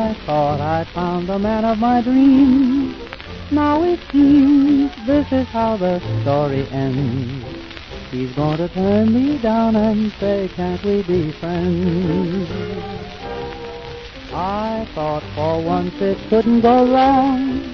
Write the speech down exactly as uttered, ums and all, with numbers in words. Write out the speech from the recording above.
I thought I'd found the man of my dreams. Now it seems this is how the story ends. He's going to turn me down and say, can't we be friends? I thought for once it couldn't go wrong.